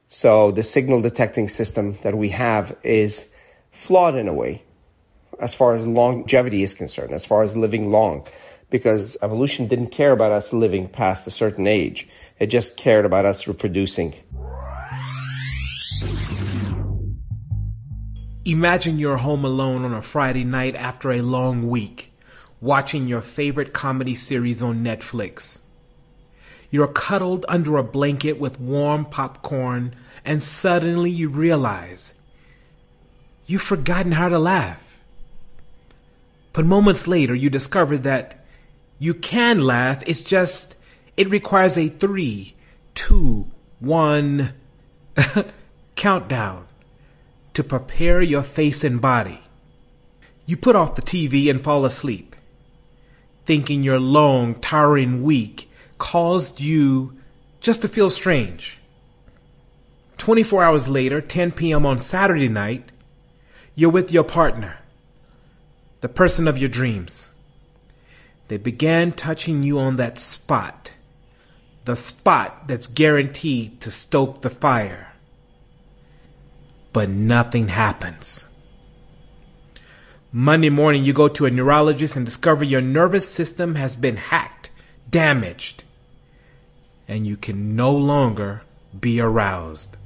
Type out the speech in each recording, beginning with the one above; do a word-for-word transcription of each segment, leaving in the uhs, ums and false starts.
So the signal detecting system that we have is flawed in a way, as far as longevity is concerned, as far as living long, because evolution didn't care about us living past a certain age. It just cared about us reproducing. Imagine you're home alone on a Friday night after a long week, watching your favorite comedy series on Netflix. You're cuddled under a blanket with warm popcorn, and suddenly you realize you've forgotten how to laugh. But moments later, you discover that you can laugh. It's just, it requires a three, two, one countdown to prepare your face and body. You put off the T V and fall asleep, thinking your long, tiring week caused you just to feel strange. twenty-four hours later, ten p.m. on Saturday night, you're with your partner, the person of your dreams. They began touching you on that spot, the spot that's guaranteed to stoke the fire. But nothing happens. Monday morning, you go to a neurologist and discover your nervous system has been hacked, damaged, and you can no longer be aroused.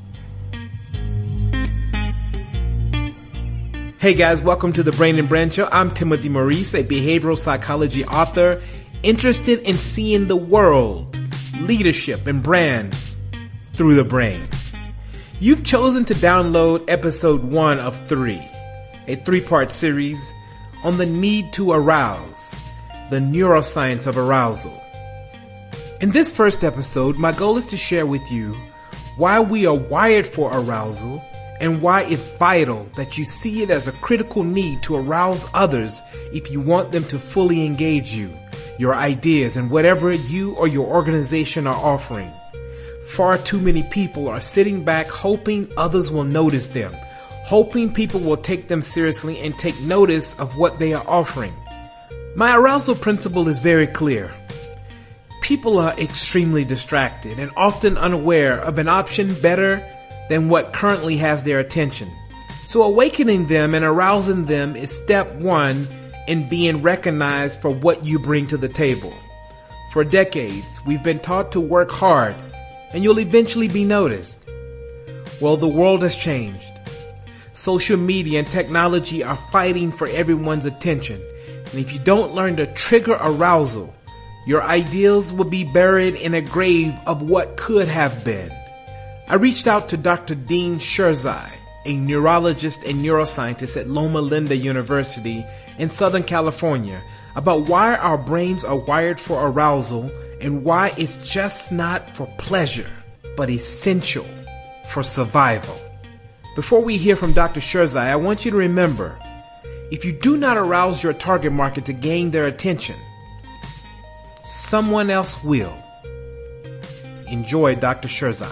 Hey guys, welcome to the Brain and Brand Show. I'm Timothy Maurice, a behavioral psychology author interested in seeing the world, leadership, and brands through the brain. You've chosen to download episode one of three, a three-part series on the need to arouse, the neuroscience of arousal. In this first episode, my goal is to share with you why we are wired for arousal and why it's vital that you see it as a critical need to arouse others if you want them to fully engage you, your ideas, and whatever you or your organization are offering. Far too many people are sitting back hoping others will notice them, hoping people will take them seriously and take notice of what they are offering. My arousal principle is very clear. People are extremely distracted and often unaware of an option better than what currently has their attention. So awakening them and arousing them is step one in being recognized for what you bring to the table. For decades, we've been taught to work hard and you'll eventually be noticed. Well, the world has changed. Social media and technology are fighting for everyone's attention. And if you don't learn to trigger arousal, your ideals will be buried in a grave of what could have been. I reached out to Doctor Dean Sherzai, a neurologist and neuroscientist at Loma Linda University in Southern California, about why our brains are wired for arousal and why it's just not for pleasure, but essential for survival. Before we hear from Doctor Sherzai, I want you to remember, if you do not arouse your target market to gain their attention, someone else will. Enjoy Doctor Sherzai.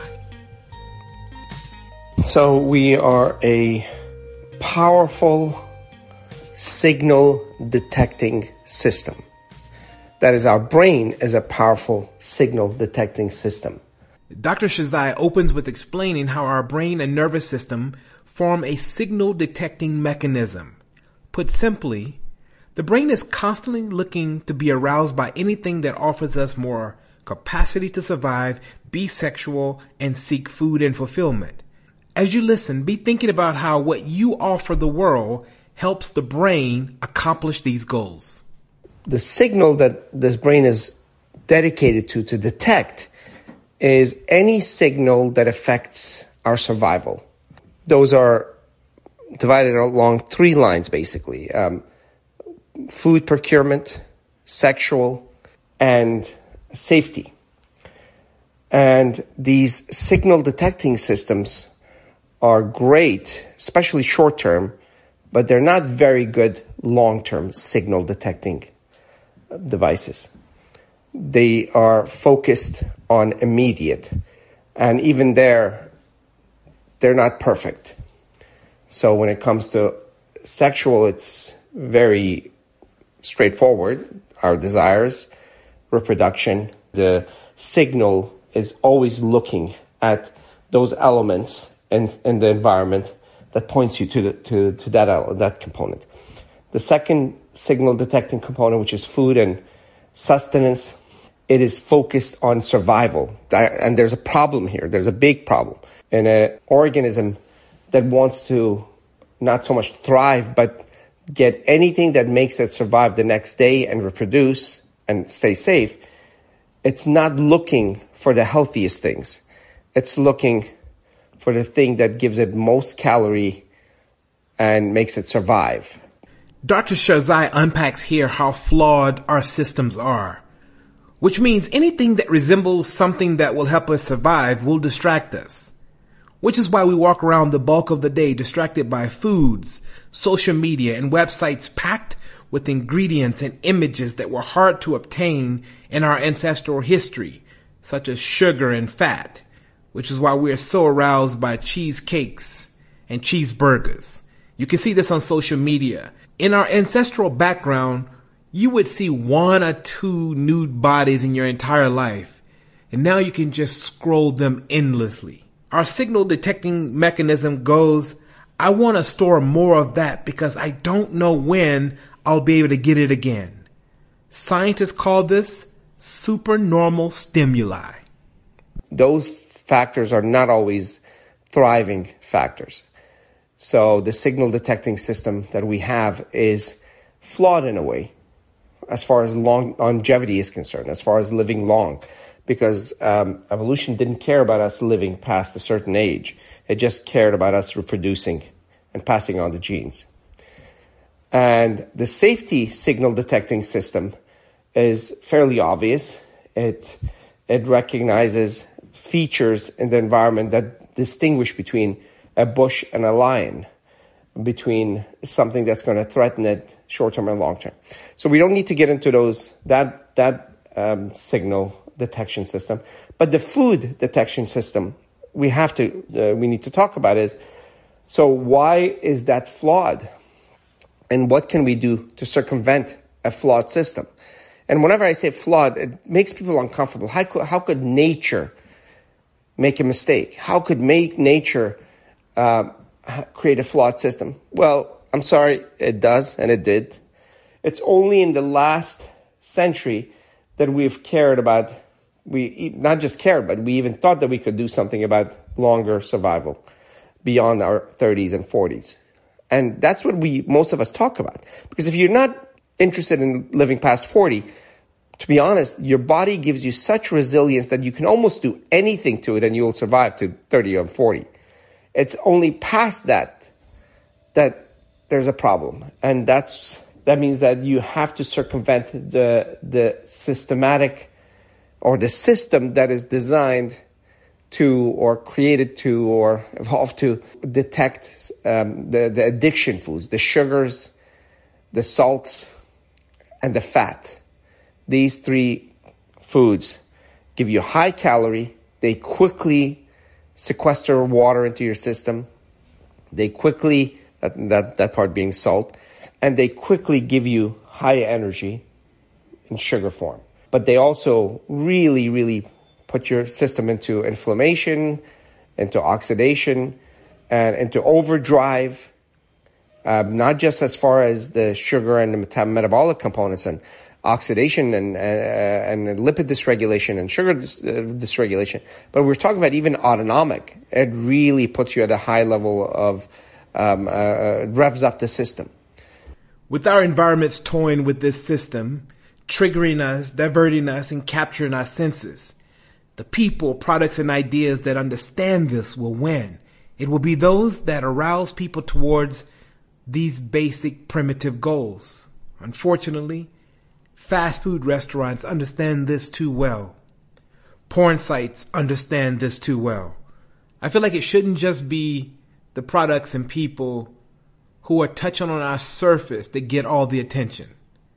So we are a powerful signal detecting system. That is, our brain is a powerful signal detecting system. Doctor Sherzai opens with explaining how our brain and nervous system form a signal detecting mechanism. Put simply, the brain is constantly looking to be aroused by anything that offers us more capacity to survive, be sexual, and seek food and fulfillment. As you listen, be thinking about how what you offer the world helps the brain accomplish these goals. The signal that this brain is dedicated to, to detect, is any signal that affects our survival. Those are divided along three lines, basically. Um, food procurement, sexual, and safety. And these signal detecting systems are great, especially short-term, but they're not very good long-term signal detecting devices. They are focused on immediate, and even there, they're not perfect. So when it comes to sexual, it's very straightforward. Our desires, reproduction, the signal is always looking at those elements in, in the environment that points you to the, to, to that, that component. The second signal detecting component, which is food and sustenance, it is focused on survival. And there's a problem here. There's a big problem. In an organism that wants to not so much thrive, but get anything that makes it survive the next day and reproduce and stay safe, it's not looking for the healthiest things. It's looking for the thing that gives it most calorie and makes it survive. Doctor Sherzai unpacks here how flawed our systems are, which means anything that resembles something that will help us survive will distract us, which is why we walk around the bulk of the day distracted by foods, social media, and websites packed with ingredients and images that were hard to obtain in our ancestral history, such as sugar and fat, which is why we are so aroused by cheesecakes and cheeseburgers. You can see this on social media. In our ancestral background, you would see one or two nude bodies in your entire life, and now you can just scroll them endlessly. Our signal detecting mechanism goes, I want to store more of that because I don't know when I'll be able to get it again. Scientists call this supernormal stimuli. Those factors are not always thriving factors. So the signal detecting system that we have is flawed in a way as far as long longevity is concerned, as far as living long, because um, evolution didn't care about us living past a certain age. It just cared about us reproducing and passing on the genes. And the safety signal detecting system is fairly obvious. It, it recognizes features in the environment that distinguish between a bush and a lion, between something that's going to threaten it short-term and long-term. So we don't need to get into those that that um, signal detection system. But the food detection system we have to uh, we need to talk about is, so why is that flawed? And what can we do to circumvent a flawed system? And whenever I say flawed, it makes people uncomfortable. How could, how could nature make a mistake? How could make nature uh, create a flawed system? Well, I'm sorry, it does, and it did. It's only in the last century that we've cared about, we not just cared, but we even thought that we could do something about longer survival beyond our thirties and forties. And that's what we, most of us talk about. Because if you're not interested in living past forty, to be honest, your body gives you such resilience that you can almost do anything to it and you'll survive to thirty or forty. It's only past that that there's a problem. And that's that means that you have to circumvent the the systematic or the system that is designed to or created to or evolved to detect um, the, the addiction foods, the sugars, the salts, and the fat. These three foods give you high calorie. They quickly sequester water into your system. They quickly, that, that, that part being salt, and they quickly give you high energy in sugar form. But they also really, really put your system into inflammation, into oxidation, and into overdrive, um, not just as far as the sugar and the meta- metabolic components and oxidation and, uh, and lipid dysregulation and sugar dis- uh, dysregulation, but we're talking about even autonomic. It really puts you at a high level of, um, uh, revs up the system. With our environments toying with this system, triggering us, diverting us, and capturing our senses, the people, products, and ideas that understand this will win. It will be those that arouse people towards these basic primitive goals. Unfortunately, fast food restaurants understand this too well. Porn sites understand this too well. I feel like it shouldn't just be the products and people who are touching on our surface that get all the attention.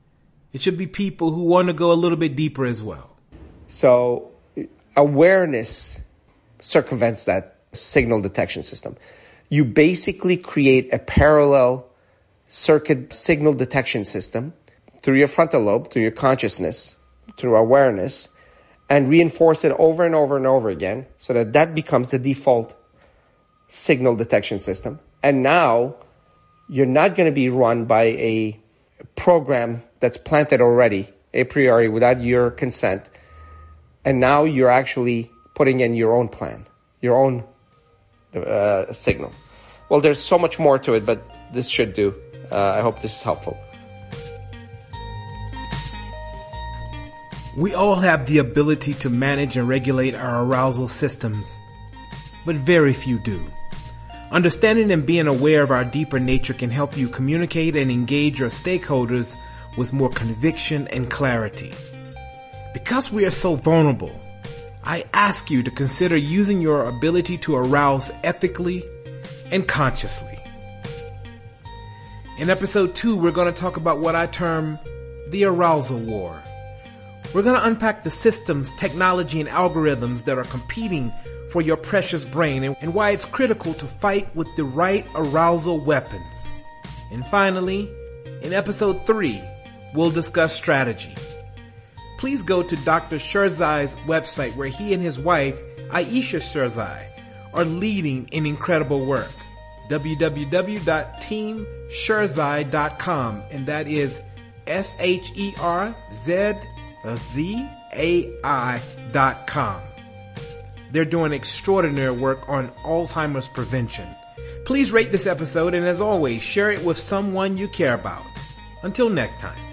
It should be people who want to go a little bit deeper as well. So awareness circumvents that signal detection system. You basically create a parallel circuit signal detection system through your frontal lobe, through your consciousness, through awareness, and reinforce it over and over and over again so that that becomes the default signal detection system. And now you're not going to be run by a program that's planted already, a priori, without your consent. And now you're actually putting in your own plan, your own uh, signal. Well, there's so much more to it, but this should do. Uh, I hope this is helpful. We all have the ability to manage and regulate our arousal systems, but very few do. Understanding and being aware of our deeper nature can help you communicate and engage your stakeholders with more conviction and clarity. Because we are so vulnerable, I ask you to consider using your ability to arouse ethically and consciously. In episode two, we're going to talk about what I term the arousal war. We're going to unpack the systems, technology, and algorithms that are competing for your precious brain and why it's critical to fight with the right arousal weapons. And finally, in episode three, we'll discuss strategy. Please go to Doctor Sherzai's website where he and his wife, Aisha Sherzai, are leading in incredible work. w w w dot team sherzai dot com, and that is S H E R Z Z A I dot com. They're doing extraordinary work on Alzheimer's prevention. Please rate this episode, and as always, share it with someone you care about. Until next time.